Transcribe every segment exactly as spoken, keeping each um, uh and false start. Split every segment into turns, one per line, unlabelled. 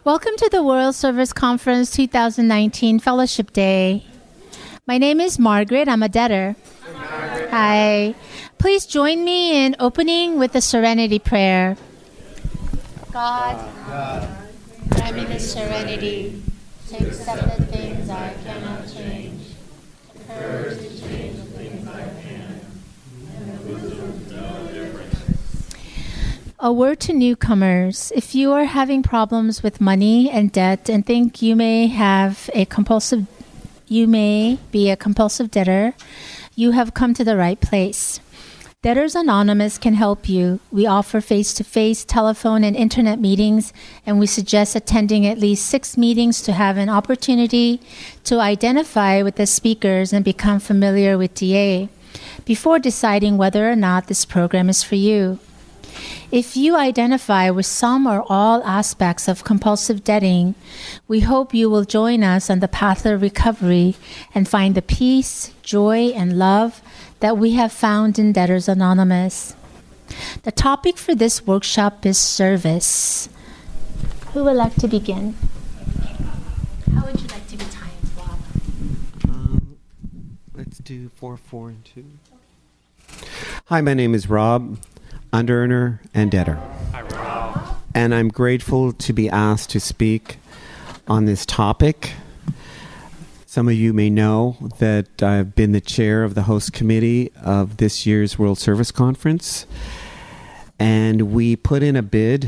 Welcome to the World Service Conference twenty nineteen Fellowship Day. My name is Margaret. I'm a debtor. Hi. Hi. Please join me in opening with the Serenity Prayer. God, God, grant me the serenity to accept the things I cannot change, the courage to change the things I can, and the wisdom to know the difference. A word to newcomers. If you are having problems with money and debt and think you may have a compulsive, you may be a compulsive debtor, you have come to the right place. Debtors Anonymous can help you. We offer face-to-face, telephone, and internet meetings, and we suggest attending at least six meetings to have an opportunity to identify with the speakers and become familiar with D A before deciding whether or not this program is for you. If you identify with some or all aspects of compulsive debting, we hope you will join us on the path of recovery and find the peace, joy, and love that we have found in Debtors Anonymous. The topic for this workshop is service. Who would like to begin? How would you like to be timed, Rob?
Um, let's do four, four, and two. Hi, my name is Rob. Under-earner and debtor. Hi, Rob. And I'm grateful to be asked to speak on this topic. Some of you may know that I've been the chair of the host committee of this year's World Service Conference. And we put in a bid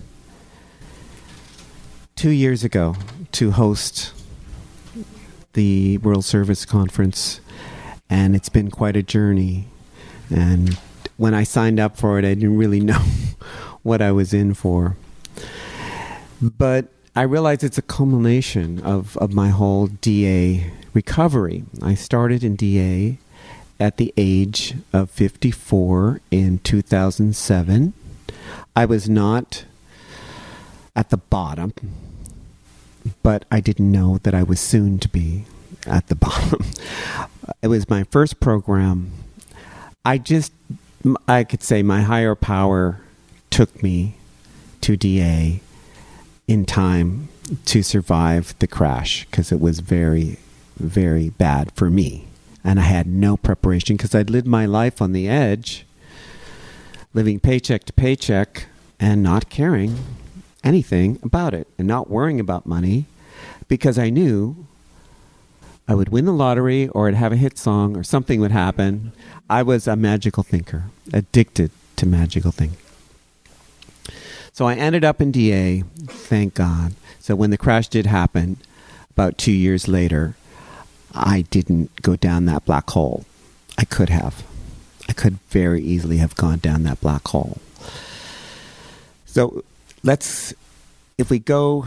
two years ago to host the World Service Conference. And it's been quite a journey. And when I signed up for it, I didn't really know what I was in for. But I realized it's a culmination of, of my whole D A recovery. I started in D A at the age of fifty-four in two thousand seven. I was not at the bottom, but I didn't know that I was soon to be at the bottom. It was my first program. I just... I could say my higher power took me to D A in time to survive the crash because it was very, very bad for me. And I had no preparation because I'd lived my life on the edge, living paycheck to paycheck and not caring anything about it and not worrying about money because I knew I would win the lottery or I'd have a hit song or something would happen. I was a magical thinker, addicted to magical thinking. So I ended up in D A, thank God. So when the crash did happen, about two years later, I didn't go down that black hole. I could have. I could very easily have gone down that black hole. So let's, if we go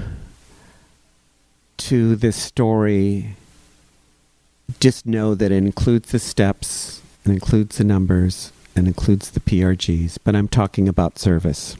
to this story, just know that it includes the steps, it includes the numbers, and includes the P R Gs, but I'm talking about service.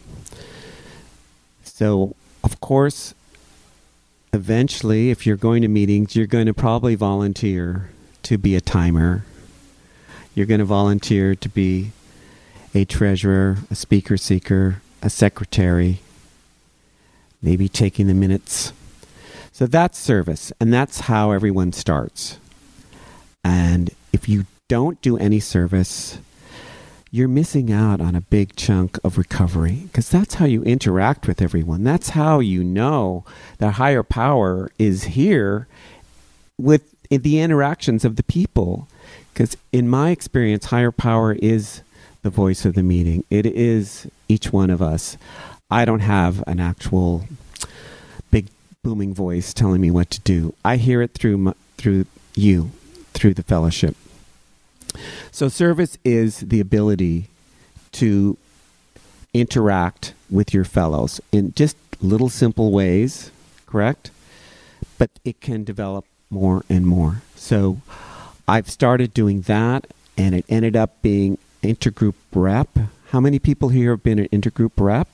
So, of course, eventually, if you're going to meetings, you're going to probably volunteer to be a timer. You're going to volunteer to be a treasurer, a speaker seeker, a secretary, maybe taking the minutes. So that's service, and that's how everyone starts. And if you don't do any service, you're missing out on a big chunk of recovery because that's how you interact with everyone. That's how you know that higher power is here with the interactions of the people. Because in my experience, higher power is the voice of the meeting. It is each one of us. I don't have an actual big booming voice telling me what to do. I hear it through my, through you, through the fellowship. So service is the ability to interact with your fellows in just little simple ways, correct? But it can develop more and more. So I've started doing that, and it ended up being intergroup rep. How many people here have been an intergroup rep?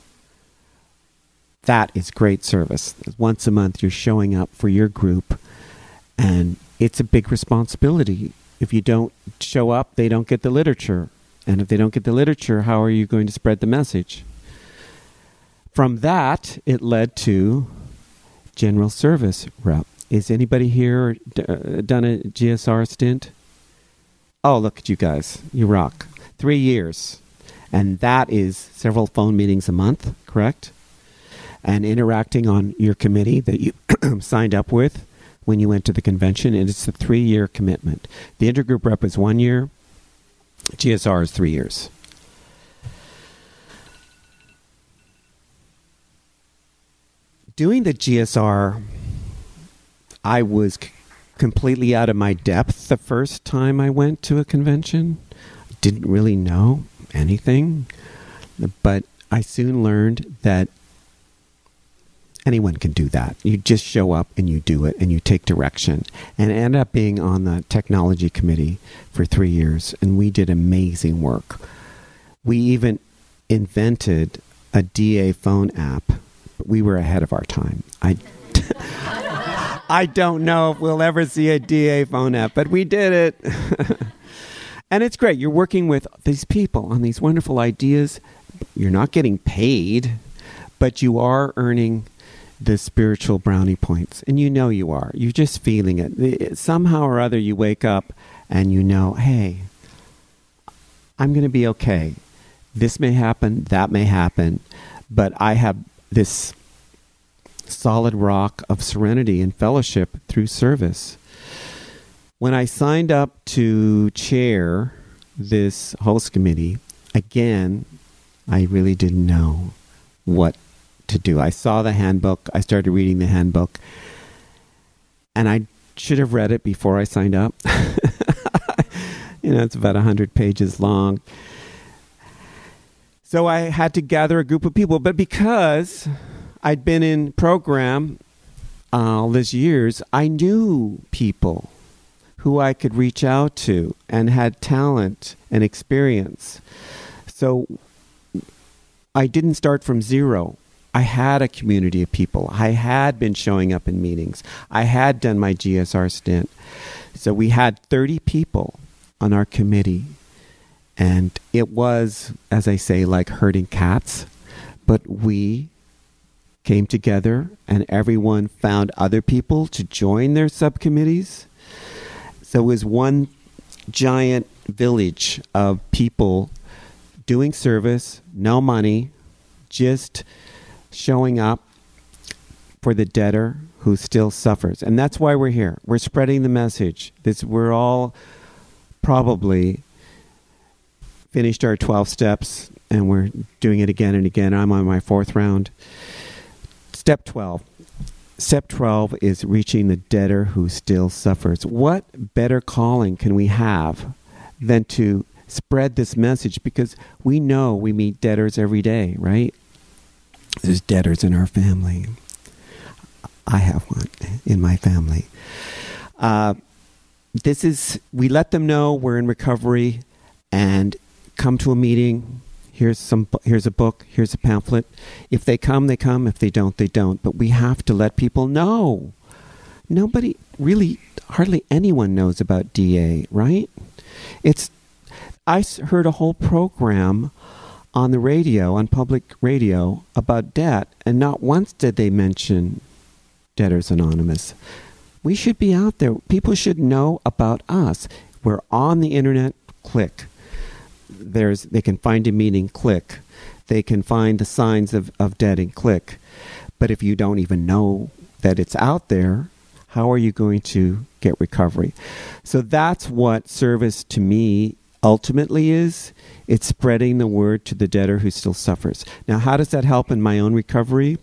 That is great service. Once a month, you're showing up for your group, and it's a big responsibility. If you don't show up, they don't get the literature. And if they don't get the literature, how are you going to spread the message? From that, it led to general service rep. Is anybody here d- uh, done a G S R stint? Oh, look at you guys. You rock. Three years. And that is several phone meetings a month, correct? And interacting on your committee that you signed up with when you went to the convention. And it's a three-year commitment. The intergroup rep is one year. G S R is three years. Doing the G S R, I was c- completely out of my depth the first time I went to a convention. I didn't really know anything, but I soon learned that anyone can do that. You just show up and you do it and you take direction. And I ended up being on the technology committee for three years, and we did amazing work. We even invented a D A phone app. We were ahead of our time. I, I don't know if we'll ever see a D A phone app, but we did it. And it's great. You're working with these people on these wonderful ideas. You're not getting paid, but you are earning the spiritual brownie points. And you know you are. You're just feeling it. Somehow or other you wake up and you know, hey, I'm going to be okay. This may happen, that may happen, but I have this solid rock of serenity and fellowship through service. When I signed up to chair this host committee, again, I really didn't know what to do. I saw the handbook. I started reading the handbook, and I should have read it before I signed up. You know, it's about one hundred pages long. So I had to gather a group of people, but because I'd been in program uh, all these years, I knew people who I could reach out to and had talent and experience. So I didn't start from zero. I had a community of people. I had been showing up in meetings. I had done my G S R stint. So we had thirty people on our committee. And it was, as I say, like herding cats. But we came together and everyone found other people to join their subcommittees. So it was one giant village of people doing service, no money, just showing up for the debtor who still suffers. And that's why we're here. We're spreading the message. This, we're all probably finished our twelve steps, and we're doing it again and again. I'm on my fourth round. Step twelve. Step twelve is reaching the debtor who still suffers. What better calling can we have than to spread this message? Because we know we meet debtors every day, right? There's debtors in our family. I have one in my family. Uh, this is, we let them know we're in recovery and come to a meeting. Here's some. Here's a book. Here's a pamphlet. If they come, they come. If they don't, they don't. But we have to let people know. Nobody really, hardly anyone knows about D A, right? It's. I heard a whole program on the radio, on public radio, about debt, and not once did they mention Debtors Anonymous. We should be out there. People should know about us. We're on the internet. Click. There's, they can find a meeting, click. They can find the signs of, of debt and click. But if you don't even know that it's out there, how are you going to get recovery? So that's what service to me ultimately is. It's spreading the word to the debtor who still suffers. Now, how does that help in my own recovery?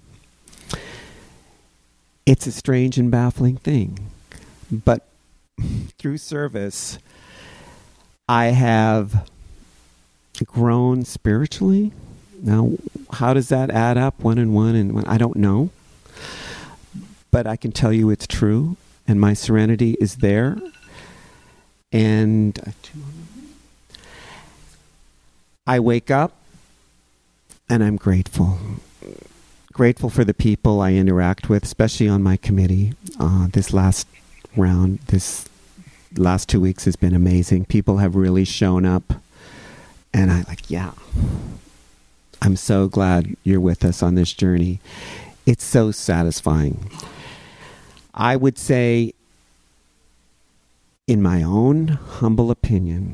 It's a strange and baffling thing. But through service, I have grown spiritually. Now, how does that add up, one and one and one? I don't know. But I can tell you it's true, and my serenity is there. And I wake up, and I'm grateful. Grateful for the people I interact with, especially on my committee. Uh, this last round, this last two weeks has been amazing. People have really shown up. And I like, yeah, I'm so glad you're with us on this journey. It's so satisfying. I would say, in my own humble opinion,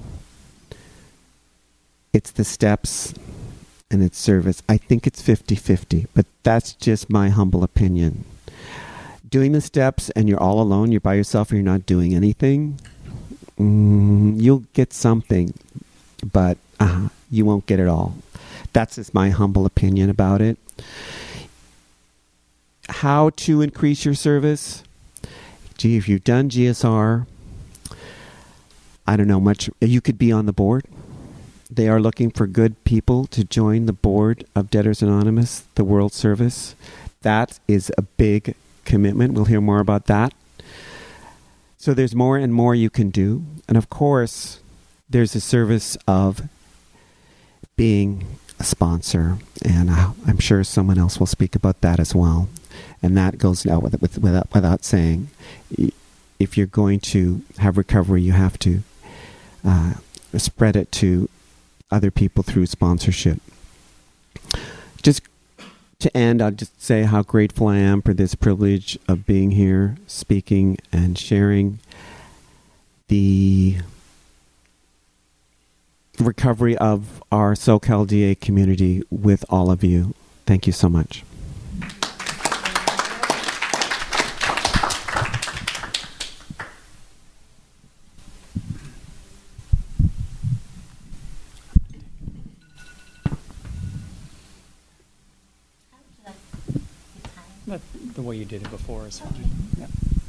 it's the steps and its service. I think it's fifty-fifty, but that's just my humble opinion. Doing the steps and you're all alone, you're by yourself, and you're not doing anything, mm, you'll get something, but uh, you won't get it all. That's just my humble opinion about it. How to increase your service? Gee, if you've done G S R, I don't know much. You could be on the board. They are looking for good people to join the board of Debtors Anonymous, the World Service. That is a big commitment. We'll hear more about that. So there's more and more you can do. And of course, there's a service of being a sponsor. And uh, I'm sure someone else will speak about that as well. And that goes now with, with, without, without saying. If you're going to have recovery, you have to uh, spread it to other people through sponsorship. Just to end, I'll just say how grateful I am for this privilege of being here, speaking and sharing the recovery of our SoCal D A community with all of you. Thank you so much.
The way you did it before is fine. Yeah.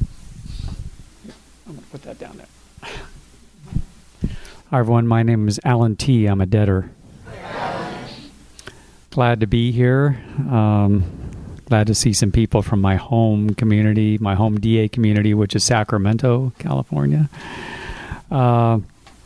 I'm going to put that down there. Hi, everyone. My name is Alan T. I'm a debtor. Glad to be here. Um, glad to see some people from my home community, my home D A community, which is Sacramento, California. Uh,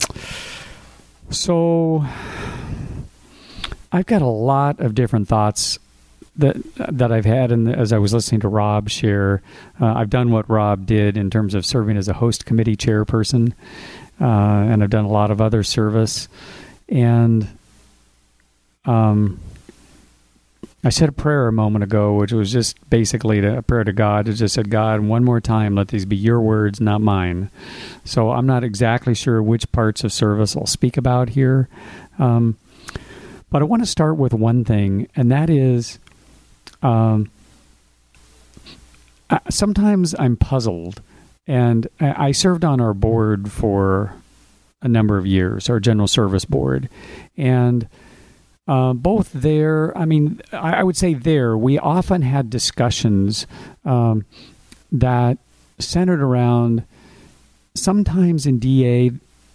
so I've got a lot of different thoughts that that I've had, and as I was listening to Rob share, uh, I've done what Rob did in terms of serving as a host committee chairperson, uh, and I've done a lot of other service. And um, I said a prayer a moment ago, which was just basically a prayer to God. It just said, God, one more time, let these be your words, not mine. So I'm not exactly sure which parts of service I'll speak about here, um, but I want to start with one thing, and that is, Um, I, sometimes I'm puzzled, and I, I served on our board for a number of years, our General Service Board, and uh, both there, I mean, I, I would say there, we often had discussions um, that centered around, sometimes in D A,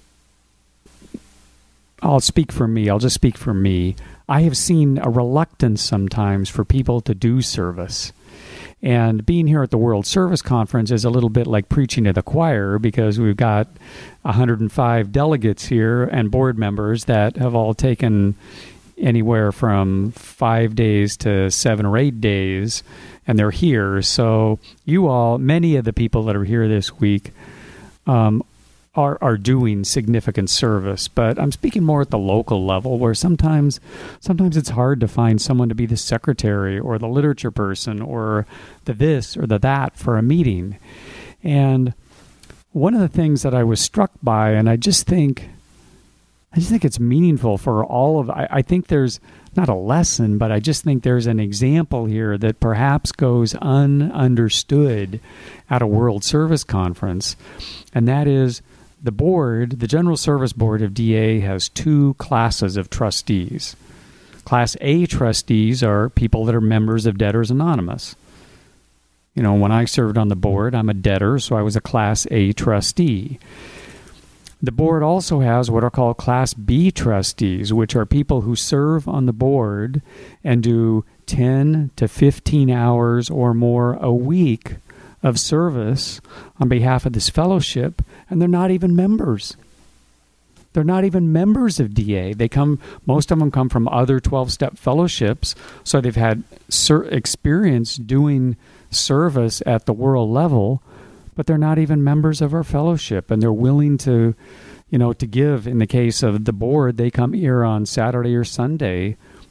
I'll speak for me, I'll just speak for me, I have seen a reluctance sometimes for people to do service. And being here at the World Service Conference is a little bit like preaching to the choir, because we've got one hundred five delegates here and board members that have all taken anywhere from five days to seven or eight days, and they're here. So you all, many of the people that are here this week, um, Are, are doing significant service, but I'm speaking more at the local level, where sometimes sometimes it's hard to find someone to be the secretary or the literature person or the this or the that for a meeting. And one of the things that I was struck by, and I just think I just think it's meaningful for all of I, I think there's not a lesson, but I just think there's an example here that perhaps goes ununderstood at a World Service Conference, and that is the board, the General Service Board of D A, has two classes of trustees. Class A trustees are people that are members of Debtors Anonymous. You know, when I served on the board, I'm a debtor, so I was a Class A trustee. The board also has what are called Class B trustees, which are people who serve on the board and do ten to fifteen hours or more a week of service on behalf of this fellowship, and they're not even members. They're not even members of D A. They come, most of them come from other twelve-step fellowships, so they've had ser- experience doing service at the world level, but they're not even members of our fellowship, and they're willing to, you know, to give. In the case of the board, they come here on Saturday or Sunday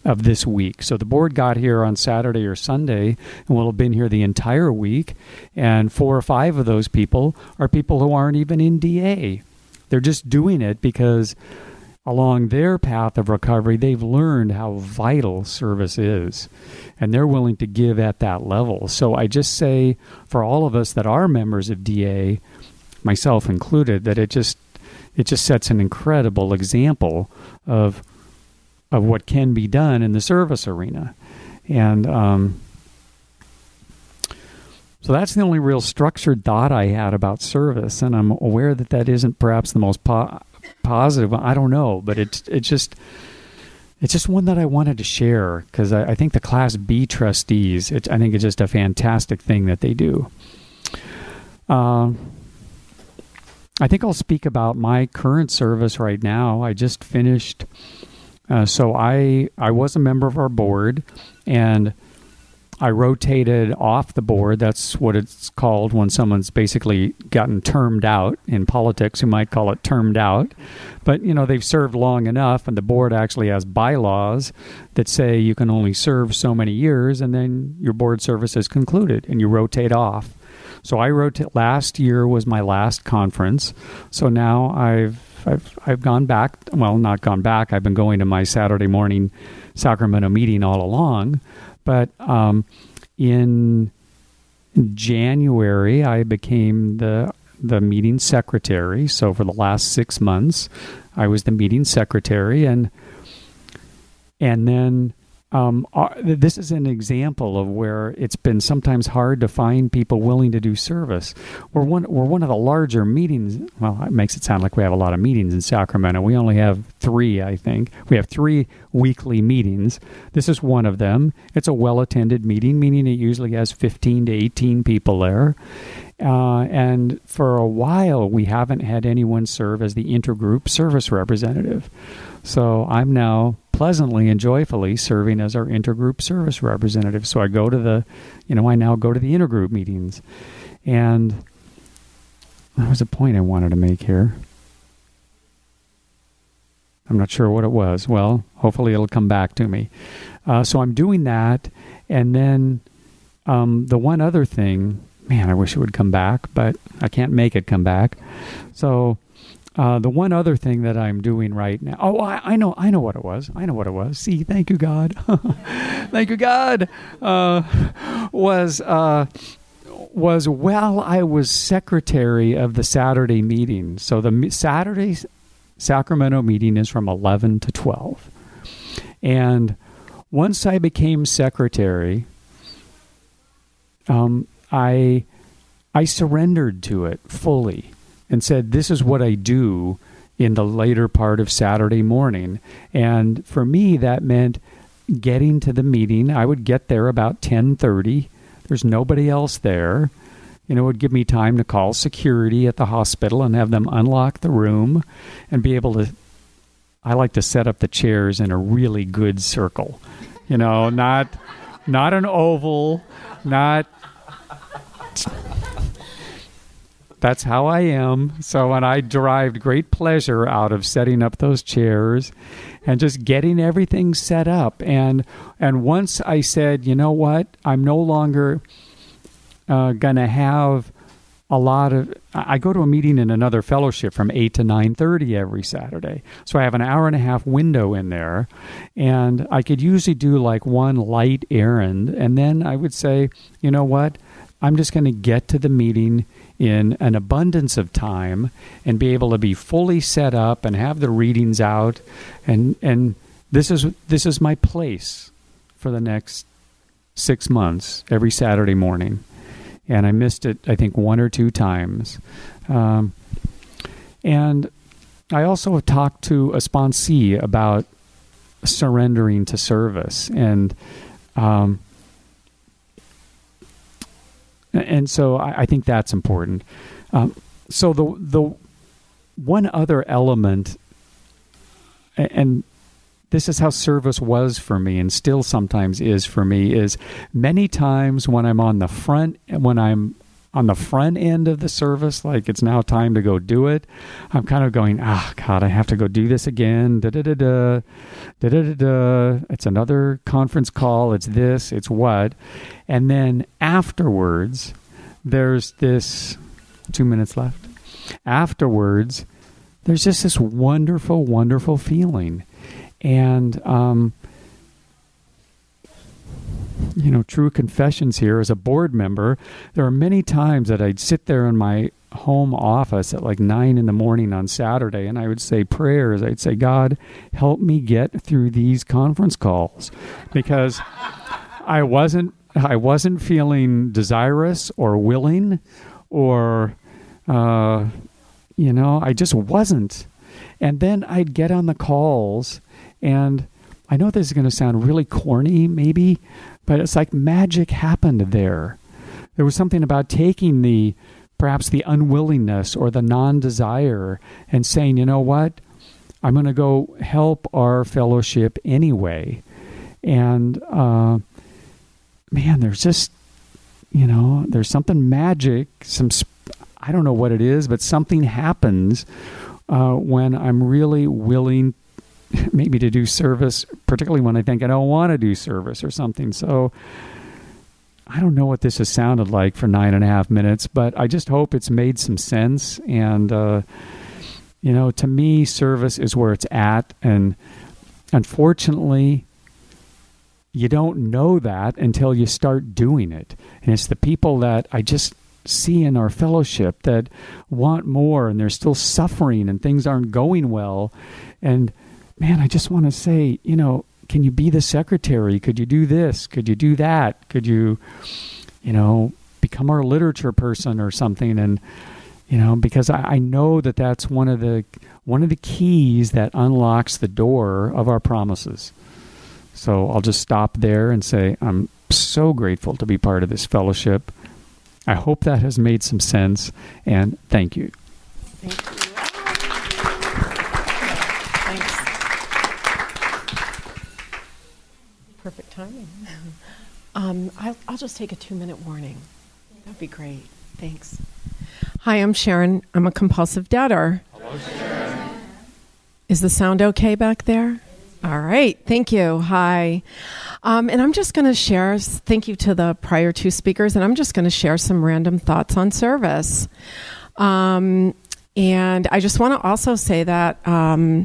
of this week. So the board got here on Saturday or Sunday and will have been here the entire week. And four or five of those people are people who aren't even in D A. They're just doing it because along their path of recovery, they've learned how vital service is. And they're willing to give at that level. So I just say for all of us that are members of D A, myself included, that it just it just sets an incredible example of of what can be done in the service arena. And um, so that's the only real structured thought I had about service. And I'm aware that that isn't perhaps the most po- positive. I don't know, but it's it's just it's just one that I wanted to share because I, I think the Class B trustees, it, I think it's just a fantastic thing that they do. Um, I think I'll speak about my current service right now. I just finished. Uh, so I I was a member of our board, and I rotated off the board. That's what it's called when someone's basically gotten termed out. In politics, you might call it termed out. But, you know, they've served long enough, and the board actually has bylaws that say you can only serve so many years, and then your board service is concluded, and you rotate off. So I rotate. Last year was my last conference. So now I've I've I've gone back. Well, not gone back. I've been going to my Saturday morning Sacramento meeting all along. But um, in January, I became the the meeting secretary. So for the last six months, I was the meeting secretary, and and then. Um, uh, this is an example of where it's been sometimes hard to find people willing to do service. We're one, we're one of the larger meetings. Well, it makes it sound like we have a lot of meetings in Sacramento. We only have three, I think. We have three weekly meetings. This is one of them. It's a well-attended meeting, meaning it usually has fifteen to eighteen people there. Uh, and for a while, we haven't had anyone serve as the intergroup service representative. So I'm now pleasantly and joyfully serving as our intergroup service representative. So I go to the, you know, I now go to the intergroup meetings. And there was a point I wanted to make here. I'm not sure what it was. Well, hopefully it'll come back to me. Uh, so I'm doing that. And then um, the one other thing, man, I wish it would come back, but I can't make it come back. So uh, the one other thing that I'm doing right now, oh, I, I know, I know what it was. I know what it was. See, thank you, God. Thank you, God. Uh, was uh, was while I was secretary of the Saturday meeting. So the Saturday Sacramento meeting is from eleven to twelve, and once I became secretary, um, I I surrendered to it fully and said, this is what I do in the later part of Saturday morning. And for me, that meant getting to the meeting. I would get there about ten thirty. There's nobody else there. You know, it would give me time to call security at the hospital and have them unlock the room and be able to, I like to set up the chairs in a really good circle. You know, not not an oval, not... That's how I am. So, and I derived great pleasure out of setting up those chairs and just getting everything set up. And and once I said, you know what, I'm no longer uh, going to have a lot of... I go to a meeting in another fellowship from eight to nine thirty every Saturday. So I have an hour and a half window in there. And I could usually do like one light errand. And then I would say, you know what, I'm just going to get to the meeting in an abundance of time and be able to be fully set up and have the readings out. And and this is this is my place for the next six months, every Saturday morning. And I missed it, I think, one or two times. Um, and I also have talked to a sponsee about surrendering to service. And um And so I, I think that's important. Um, so the the one other element, and this is how service was for me and still sometimes is for me, is many times when I'm on the front, when I'm on the front end of the service, like it's now time to go do it, I'm kind of going, ah, God, I have to go do this again. Da da da da, da da da da. It's another conference call. It's this. It's what, and then afterwards, there's this. Two minutes left. Afterwards, there's just this wonderful, wonderful feeling, and um. You know, true confessions here. As a board member, there are many times that I'd sit there in my home office at like nine in the morning on Saturday, and I would say prayers. I'd say, God, help me get through these conference calls, because I wasn't, I wasn't feeling desirous or willing, or, uh, you know, I just wasn't. And then I'd get on the calls, and I know this is going to sound really corny, maybe, but it's like magic happened there. There was something about taking the, perhaps the unwillingness or the non-desire and saying, you know what, I'm going to go help our fellowship anyway. And, uh, man, there's just, you know, there's something magic, some, I don't know what it is, but something happens uh, when I'm really willing maybe to do service, particularly when I think I don't want to do service or something. So I don't know what this has sounded like for nine and a half minutes, but I just hope it's made some sense. And, uh, you know, to me, service is where it's at. And unfortunately, you don't know that until you start doing it. And it's the people that I just see in our fellowship that want more, and they're still suffering and things aren't going well. And man, I just want to say, you know, can you be the secretary? Could you do this? Could you do that? Could you, you know, become our literature person or something? And, you know, because I, I know that that's one of the one of the keys that unlocks the door of our promises. So I'll just stop there and say I'm so grateful to be part of this fellowship. I hope that has made some sense, and thank you.
Thank you. Perfect timing. Um, I'll, I'll just take a two-minute warning. That'd be great. Thanks. Hi, I'm Sharon. I'm a compulsive debtor. Hello, Sharon. Is the sound okay back there? All right. Thank you. Hi. Um, and I'm just going to share, thank you to the prior two speakers, and I'm just going to share some random thoughts on service. Um, and I just want to also say that um,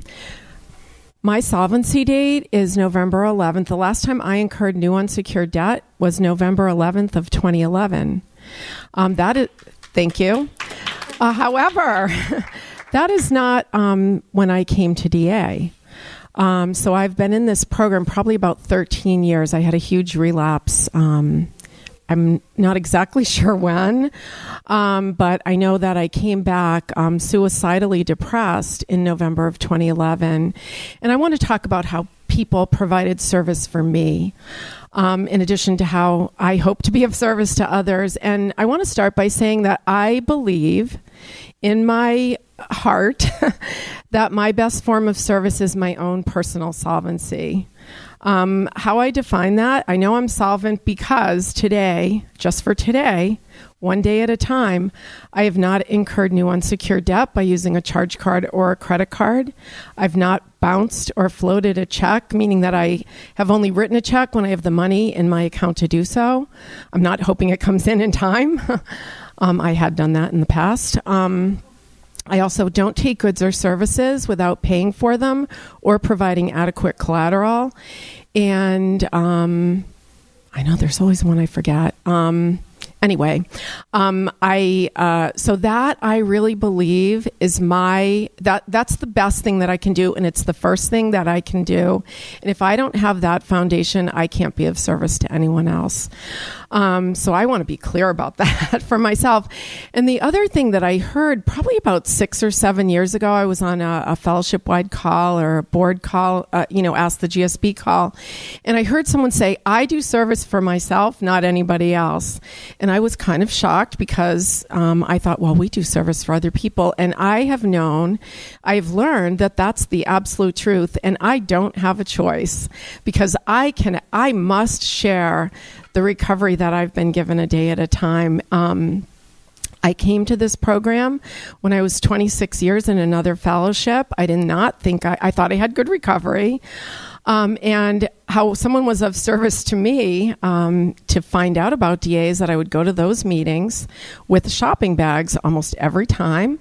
my solvency date is November eleventh. The last time I incurred new unsecured debt was November eleventh of twenty eleven. Um, that is, thank you. Uh, however, that is not um, when I came to D A. Um, so I've been in this program probably about thirteen years. I had a huge relapse. Um, I'm not exactly sure when, um, but I know that I came back um, suicidally depressed in November of twenty eleven. And I want to talk about how people provided service for me, um, in addition to how I hope to be of service to others. And I want to start by saying that I believe in my heart that my best form of service is my own personal solvency. Um, how I define that, I know I'm solvent because today, just for today, one day at a time, I have not incurred new unsecured debt by using a charge card or a credit card. I've not bounced or floated a check, meaning that I have only written a check when I have the money in my account to do so. I'm not hoping it comes in in time. um, I had done that in the past. Um, I also don't take goods or services without paying for them or providing adequate collateral. And um, I know there's always one I forget. Um, anyway, um, I uh, so that I really believe is my that that's the best thing that I can do, and it's the first thing that I can do. And if I don't have that foundation, I can't be of service to anyone else. Um, so I want to be clear about that for myself. And the other thing that I heard probably about six or seven years ago, I was on a, a fellowship-wide call or a board call, uh, you know, Ask the G S B call. And I heard someone say, I do service for myself, not anybody else. And I was kind of shocked because um, I thought, well, we do service for other people. And I have known, I've learned that that's the absolute truth. And I don't have a choice because I can, I must share the recovery that I've been given a day at a time. Um, I came to this program when I was twenty-six years in another fellowship. I did not think, I, I thought I had good recovery. Um, and how someone was of service to me um, to find out about D As, that I would go to those meetings with shopping bags almost every time.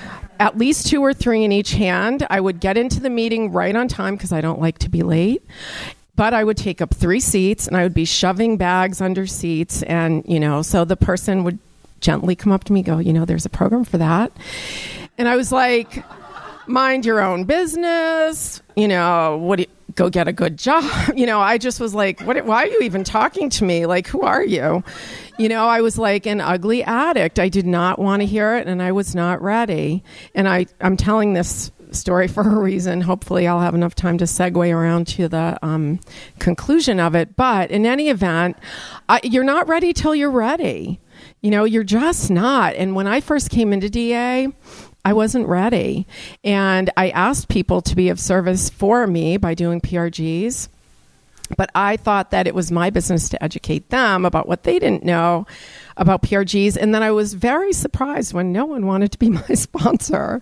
At least two or three in each hand. I would get into the meeting right on time because I don't like to be late. But I would take up three seats and I would be shoving bags under seats. And, you know, so the person would gently come up to me and go, you know, there's a program for that. And I was like, mind your own business. You know, what do you, go get a good job. You know, I just was like, what, why are you even talking to me? Like, who are you? You know, I was like an ugly addict. I did not want to hear it, and I was not ready. And I, I'm telling this story for a reason. Hopefully I'll have enough time to segue around to the um, conclusion of it. But in any event, I, you're not ready till you're ready. You know, you're just not. And when I first came into D A, I wasn't ready. And I asked people to be of service for me by doing P R Gs. But I thought that it was my business to educate them about what they didn't know about P R Gs. And then I was very surprised when no one wanted to be my sponsor.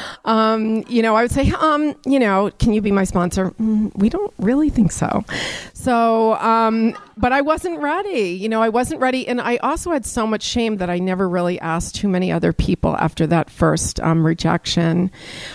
Um, you know, I would say, um, you know, can you be my sponsor? Mm, we don't really think so. So, um, but I wasn't ready. You know, I wasn't ready. And I also had so much shame that I never really asked too many other people after that first um, rejection.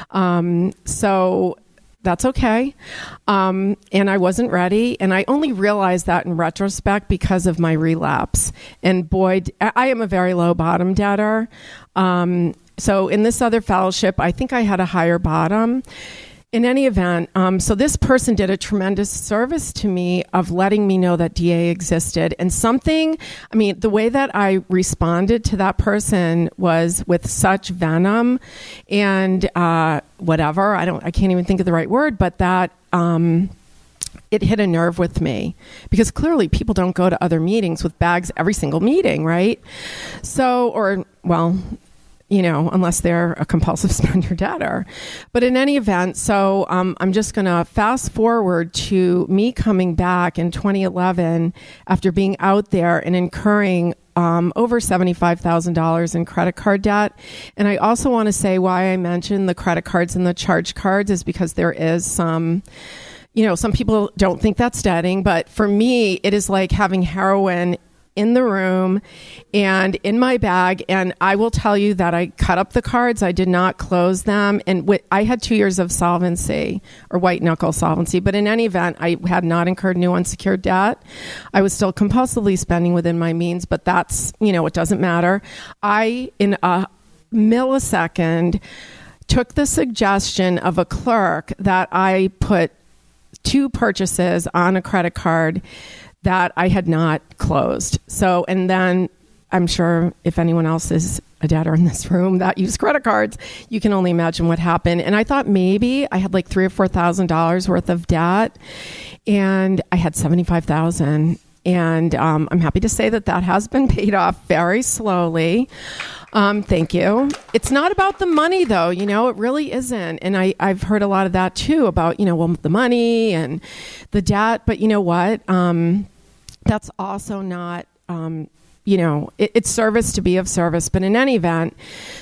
Um, so... That's okay. Um, and I wasn't ready. And I only realized that in retrospect because of my relapse. And boy, I am a very low bottom debtor. Um, so in this other fellowship, I think I had a higher bottom. In any event, um, so this person did a tremendous service to me of letting me know that D A existed. And something, I mean, the way that I responded to that person was with such venom and uh, whatever. I don't, I can't even think of the right word, but that um, it hit a nerve with me because clearly people don't go to other meetings with bags every single meeting, right? So, or, well... you know, unless they're a compulsive spender debtor. But in any event, so um, I'm just going to fast forward to me coming back in twenty eleven after being out there and incurring um, over seventy-five thousand dollars in credit card debt. And I also want to say why I mentioned the credit cards and the charge cards is because there is some... You know, some people don't think that's debting, but for me, it is like having heroin in the room and in my bag. And I will tell you that I cut up the cards. I did not close them. And w- I had two years of solvency or white knuckle solvency. But in any event, I had not incurred new unsecured debt. I was still compulsively spending within my means, but that's, you know, it doesn't matter. I, in a millisecond, took the suggestion of a clerk that I put two purchases on a credit card that I had not closed. So, and then I'm sure if anyone else is a debtor in this room that use credit cards, you can only imagine what happened. And I thought maybe I had like three or four thousand dollars worth of debt, and I had seventy-five thousand. And um, I'm happy to say that that has been paid off very slowly. Um, thank you. It's not about the money, though. You know, it really isn't. And I, I've heard a lot of that, too, about, you know, well, the money and the debt. But you know what? Um, that's also not, um, you know, it, it's service to be of service. But in any event,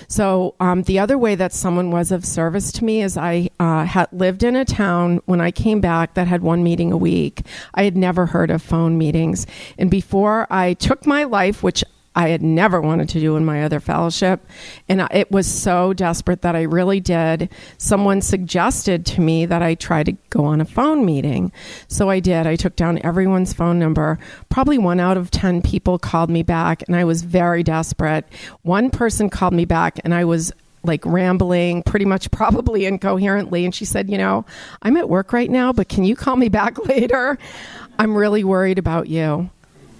so um, the other way that someone was of service to me is I uh, had lived in a town when I came back that had one meeting a week. I had never heard of phone meetings. And before I took my life, which I had never wanted to do in my other fellowship. And it was so desperate that I really did. Someone suggested to me that I try to go on a phone meeting. So I did. I took down everyone's phone number. Probably one out of ten people called me back, and I was very desperate. One person called me back, and I was like rambling pretty much probably incoherently. And she said, you know, I'm at work right now, but can you call me back later? I'm really worried about you.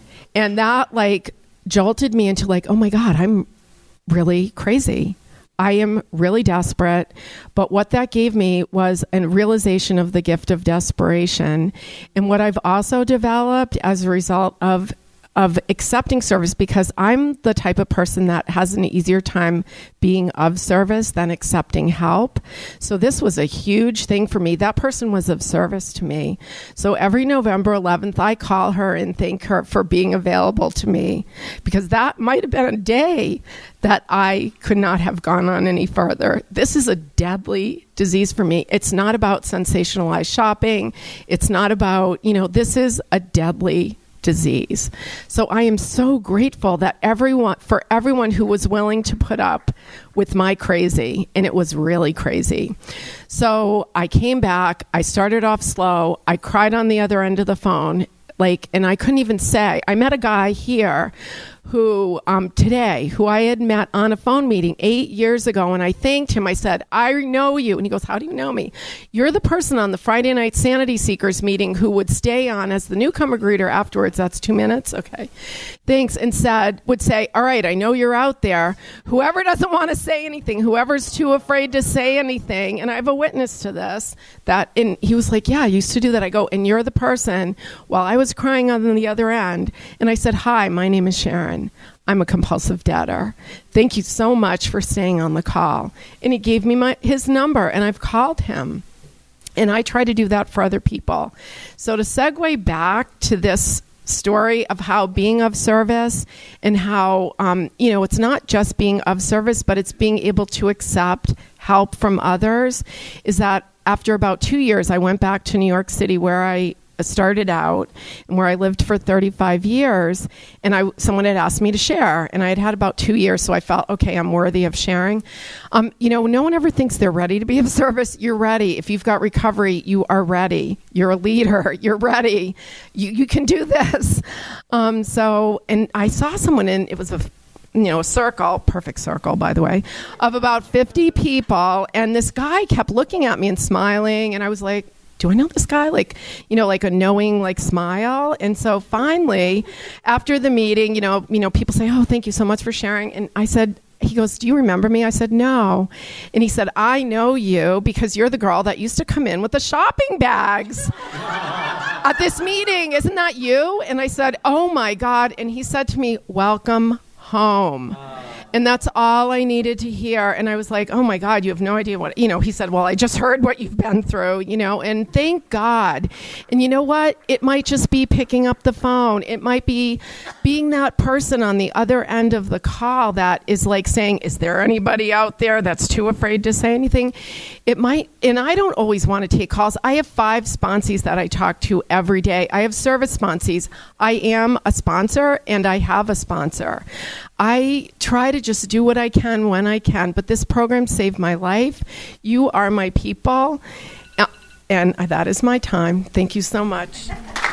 And that like jolted me into like, oh my God, I'm really crazy. I am really desperate. But what that gave me was a realization of the gift of desperation. And what I've also developed as a result of of accepting service, because I'm the type of person that has an easier time being of service than accepting help. So this was a huge thing for me. That person was of service to me. So every November eleventh, I call her and thank her for being available to me, because that might have been a day that I could not have gone on any further. This is a deadly disease for me. It's not about sensationalized shopping. It's not about, you know, this is a deadly disease. So I am so grateful that everyone, for everyone who was willing to put up with my crazy, and it was really crazy. So I came back, I started off slow, I cried on the other end of the phone, like, and I couldn't even say. I met a guy here who um, today, who I had met on a phone meeting eight years ago, and I thanked him. I said, I know you. And he goes, how do you know me? You're the person on the Friday night Sanity Seekers meeting who would stay on as the newcomer greeter afterwards. That's two minutes? Okay. Thanks. And said, would say, all right, I know you're out there. Whoever doesn't want to say anything, whoever's too afraid to say anything, and I have a witness to this, that, and he was like, yeah, I used to do that. I go, and you're the person, while I was crying on the other end, and I said, hi, my name is Sharon. I'm a compulsive debtor. Thank you so much for staying on the call. And he gave me my his number, and I've called him. And I try to do that for other people. So to segue back to this story of how being of service, and how, um, you know, it's not just being of service, but it's being able to accept help from others, is that after about two years, I went back to New York City, where I started out and where I lived for thirty-five years, and I someone had asked me to share, and I had had about two years, so I felt, okay, I'm worthy of sharing. Um, you know, no one ever thinks they're ready to be of service. You're ready. If you've got recovery, you are ready. You're a leader. You're ready. You you can do this. Um, so, and I saw someone, and it was a you know, a circle, perfect circle, by the way, of about fifty people, and this guy kept looking at me and smiling, and I was like, do I know this guy? Like, you know, like a knowing, like, smile. And so finally, after the meeting, you know, you know, people say, oh, thank you so much for sharing. And I said, he goes, do you remember me? I said, no. And he said, I know you because you're the girl that used to come in with the shopping bags at this meeting. Isn't that you? And I said, oh my God. And he said to me, welcome home. And that's all I needed to hear. And I was like, oh my God, you have no idea what, you know, he said, well, I just heard what you've been through, you know, and thank God. And you know what? It might just be picking up the phone. It might be being that person on the other end of the call that is like saying, is there anybody out there that's too afraid to say anything? It might, and I don't always want to take calls. I have five sponsees that I talk to every day. I have service sponsees. I am a sponsor and I have a sponsor. I try to just do what I can when I can, but this program saved my life. You are my people, and that is my time. Thank you so much.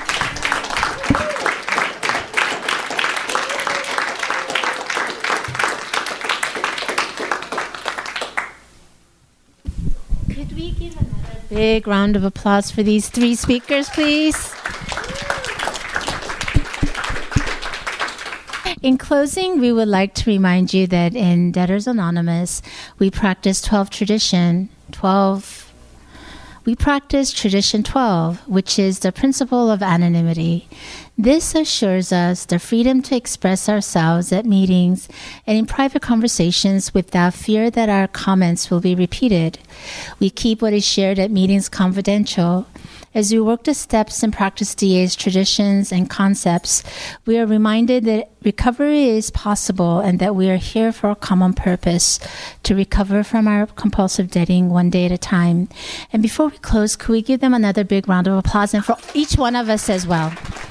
Could we give another big round of applause for these three speakers, please? In closing, we would like to remind you that in Debtors Anonymous, we practice twelve tradition, twelve. We practice tradition twelve, which is the principle of anonymity. This assures us the freedom to express ourselves at meetings and in private conversations without fear that our comments will be repeated. We keep what is shared at meetings confidential. As we work the steps and practice D A's traditions and concepts, we are reminded that recovery is possible and that we are here for a common purpose, to recover from our compulsive debting one day at a time. And before we close, could we give them another big round of applause, and for each one of us as well?